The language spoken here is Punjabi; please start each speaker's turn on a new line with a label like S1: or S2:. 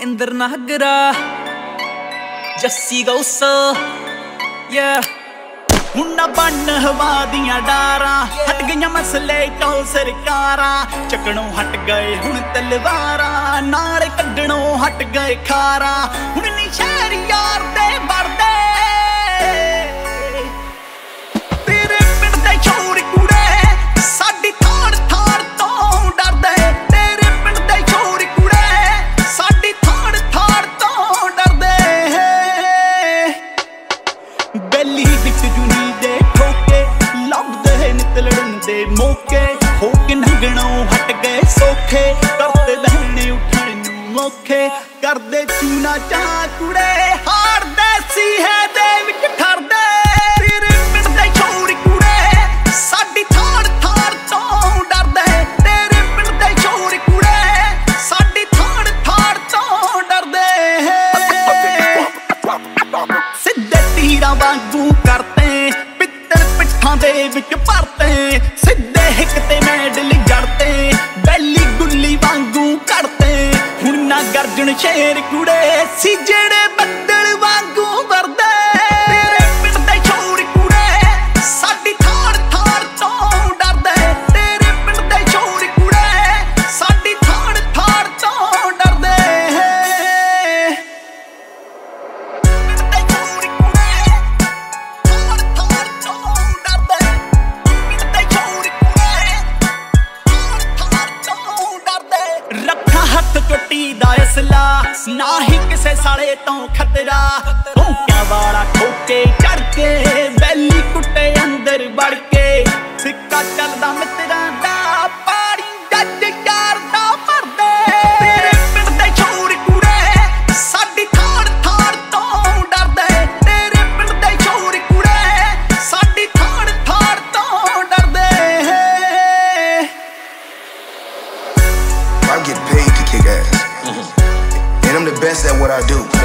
S1: ਇੰਦਰ ਨਾਗਰਾ ਜੱਸੀ ਗੌਸਾ ਹੁਣ ਨਾ ਬਣ ਹਵਾ ਦੀਆਂ ਡਾਰਾਂ ਹਟ ਗਈਆਂ ਮਸਲੇ ਤੋਂ ਸਰਕਾਰਾਂ ਚੱਕਣੋਂ ਹਟ ਗਏ ਹੁਣ ਤਲਵਾਰਾਂ ਨਾਲ ਕੱਢਣੋਂ ਹਟ ਗਏ ਖਾਰਾਂ ਹੁਣ ਨੀ ਸ਼ਹਿਰ ਯਾਰ ਦੇ ਵਰਦੇ ਤੇਰੇ ਪਿੰਡ ਦੇ ਛੋਰ ਕੁੜੇ ਸਾਡੀ ਥਾੜ ਥਾੜ ਤੋਂ ਡਰਦੇ ਤੇਰੇ ਪਿੰਡ ਦੇ ਛੋਰ ਕੁੜੇ ਸਾਡੀ ਥਾੜ ਥਾੜ ਤੋਂ ਡਰਦੇ ਬੈਲੀ ਵਿੱਚ ਜੁਨੀ ਦੇ ਠੋਕੇ ਲੱਭਦੇ ਨਿਤਲੜਨ ਦੇ ਮੌਕੇ ਹੋ ਕੇ ਨੰਗਣੋਂ ਹਟ ਗਏ ਸੋਖੇ ਕਰਦੇ ਲਹਿਣੇ ਉੱਠਣ ਨੂੰ ਮੌਕੇ ਕਰਦੇ ਚੂਨਾ ਚਾਹ ਕੁੜੇ ਹਾਰਦੇ ਸੀ ਹੈ ਦੇ ਵਿੱਚ ਠਰਦੇ ਤੇਰੇ ਪਿੰਡ ਦੇ ਛੋਰ ਕੁੜੇ ਸਾਡੀ ਥਾੜ ਥਾੜ ਤੋਂ ਡਰਦੇ ਤੇਰੇ ਪਿੰਡ ਦੇ ਛੋਰ ਕੁੜੇ ਸਾਡੀ ਥਾੜ ਥਾੜ ਤੋਂ ਡਰਦੇ ਸਿੱਧੇ ਤੀਰਾਂ ਵਾਂਗੂ ਕਰਤੇ ਪਿੱਤਲ ਪਿੱਠਾਂ ਦੇ ਵਿੱਚ ਭਰਤੇ ਸਿੱਧੇ ਹਿੱਕ ਤੇ ਮੈਡਲ ਜੜਤੇ ਬੈਲੀ ਗੁੱਲੀ ਵਾਂਗੂ ਕੱਢਤੇ ਹੁਣ ਨਾ ਗਰਜਣ ਸ਼ੇਰ ਕੁੜੇ ਸੀ ਜਿਹੜੇ ਬੱਦਲ ਵਾਂਗੂ ਵਰਦੇ ਤੇਰੇ ਪਿੰਡ ਦੇ ਛੋਰ ਕੁੜੇ ਸਾਡੀ ਥਾੜ ਥਾੜ ਤੋਂ ਡਰਦੇ ਤੇਰੇ ਪਿੰਡ ਦੇ ਛੋਰ ਕੁੜੇ ਸਾਡੀ ਥਾੜ ਥਾੜ ਤੋਂ ਡਰਦੇ ਰੱਖਾਂ ਹੱਥ ਚੋਟੀ ਦਾ ਅਸਲਾ ਨਾ ਹੀ ਕਿਸੇ ਸਾਲੇ ਤੋਂ ਖਤਰਾ ਭੌਂਕਿਆਂ ਵਾਲਾ ਠੋਕੇ ਚੜ ਕੇ ਬੈਲੀ ਕੁੱਟੇ ਅੰਦਰ ਵੜ ਕੇ ਸਿੱਕਾ ਚੱਲਦਾ ਮਿੱਤਰਾਂ ਦਾ ਪਾੜੀ ਜੱਜ ਯਾਰ ਦਾ ਭਰਦੇ ਤੇਰੇ ਪਿੰਡ ਦੇ ਛੋਰ ਕੁੜੇ ਸਾਡੀ ਥਾੜ ਥਾੜ ਤੋਂ ਡਰਦੇ ਤੇਰੇ ਪਿੰਡ ਦੇ ਛੋਰ ਕੁੜੇ ਸਾਡੀ ਥਾੜ ਥਾੜ ਤੋਂ ਡਰਦੇ
S2: I get paid to kick ass, and I'm the best at what I do.